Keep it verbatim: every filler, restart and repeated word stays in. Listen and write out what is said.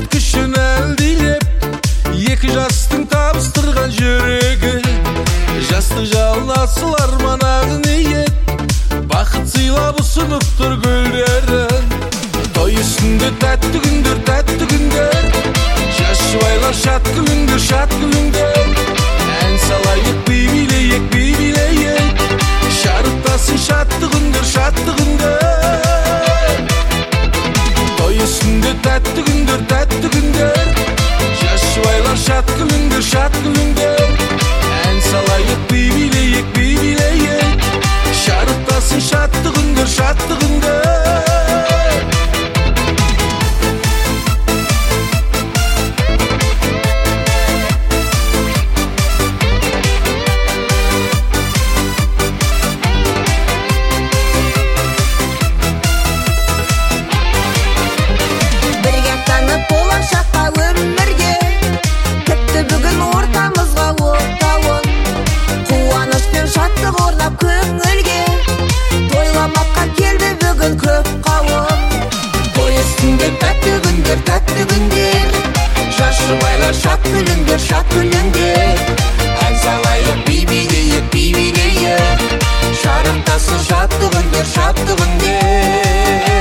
кишин әлдилеп, екі жастың табыстырған жүрегі. Жастық жалын асыл арман ақ ниет, бақыт сыйлап ұсынып тұр гүлдерін. Той үстінде тәтті күндер, тәтті күндер, жас жұбайлар шат күліңдер, шат күліңдер. Ән салайық, би билейік, би билейік, шарықтасын шатты күндер, шатты күндер. Той үстінде тәтті күндер, тәтті күндер, жас жұбайлар шат күліңдер, шат күліңдер. Ән салайық, би билейік, би билейік, шарықтасын шатты күндер, шатты күндер. Тәтті күндер, жас жұбайлар шат күліңдер, шат күліңдер. Ән салайық, би билейік, би билейік, шарықтасын шатты күндер, шатты күндер.